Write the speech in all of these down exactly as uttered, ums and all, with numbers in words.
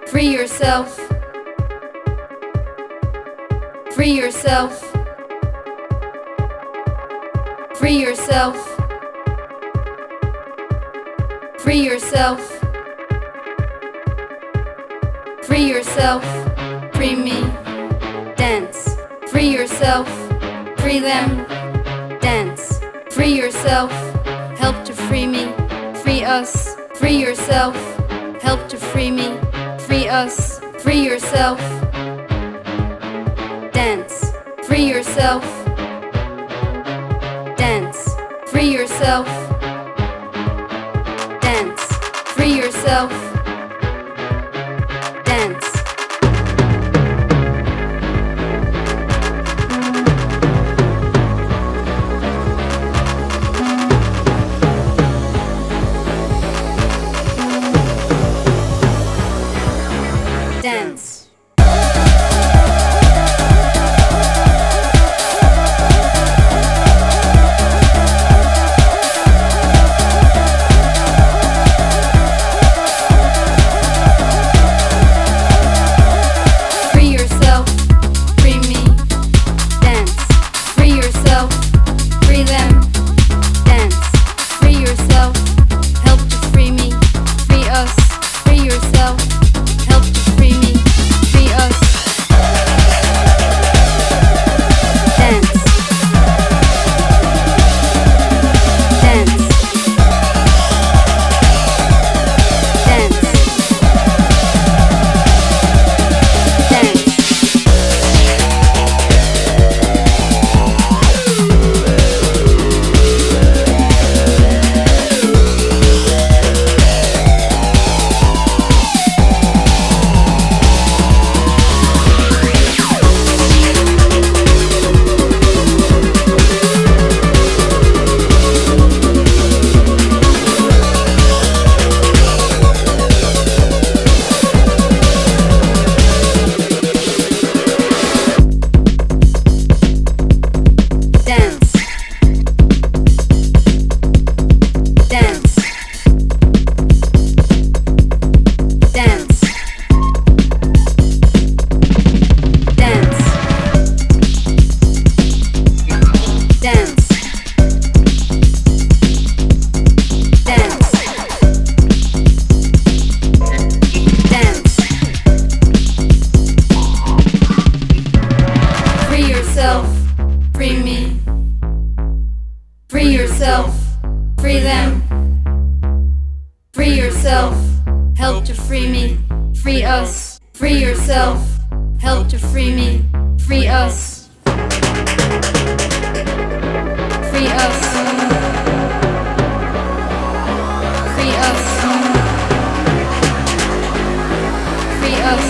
Free yourself. Free yourself. Free yourself. Free yourself. Free yourself. Free me. Dance. Free yourself. Free them. Dance. Free yourself. Help to free me. Free us. Free yourself. Help to free me. Free us. Free yourself. Dance. Free yourself. Dance. Free yourself. Dance. Free yourself. Dance. Dance. Free yourself, free me, dance. Free yourself, free them, dance. Free yourself, help to free me, free us. Free yourself, help to free me, free us. Dance. Dance. Dance. Dance. Free me. Free yourself. Free them. Free yourself. Help to free me. Free us. Free yourself. Help to free me. Free us. Free us. Free us. Free us.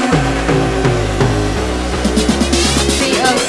Free us.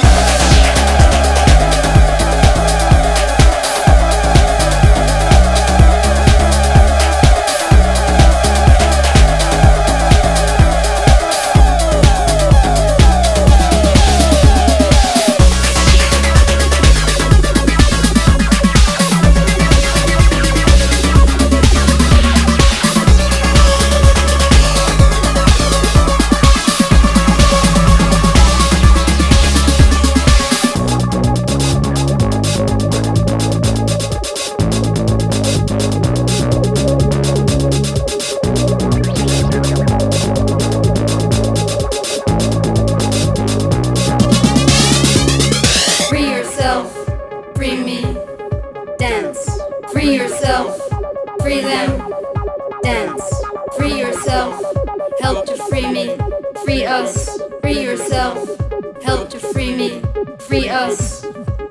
Free me, dance. Free yourself, free them, dance. Free yourself, help to free me, free us. Free yourself, help to free me, free us.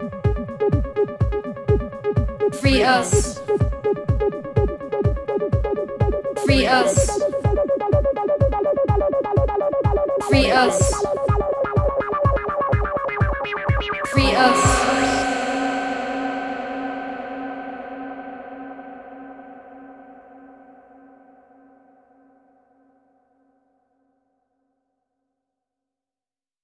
Free us. Free us. Free us. Free us.